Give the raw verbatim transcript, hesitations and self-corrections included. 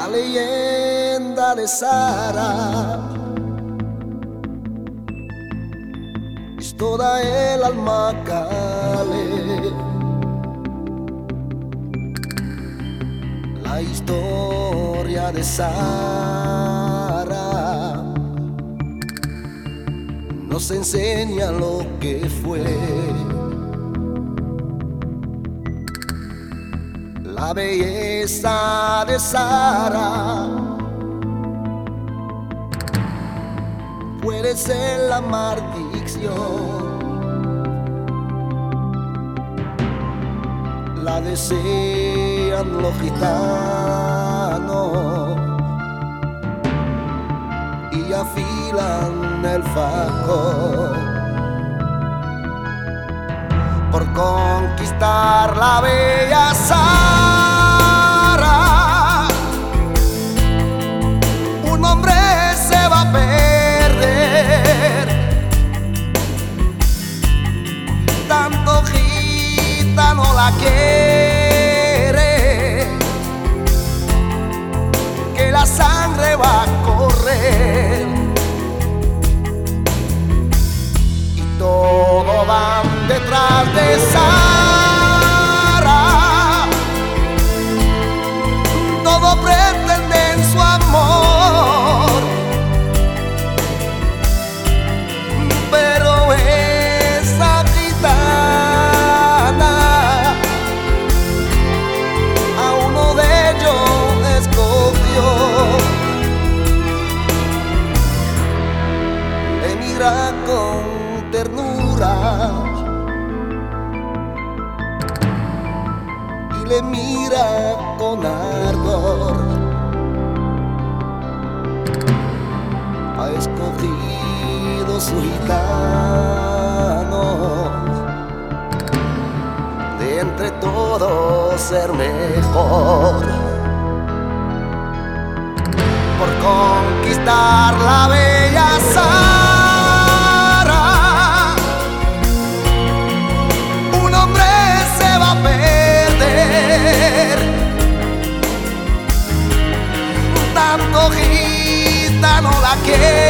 leyenda de Sara es toda el alma cale. La historia de Sara nos enseña lo que fue. La belleza de Sara puede ser la maldición. La desean los gitanos y afilan el facón por conquistar la bella Sara. Un hombre se va a perder, tanto gitano la quiere, que la sangre va a correr y todo va detrás de Sara. Todo pretenden su amor, pero esa gitana a uno de ellos escogió. Le mira con ternura, le mira con ardor. Ha escogido su gitano de entre todos ser mejor, por conquistar la bella Sara. Un hombre se va a perder, tanto gitano la quiere,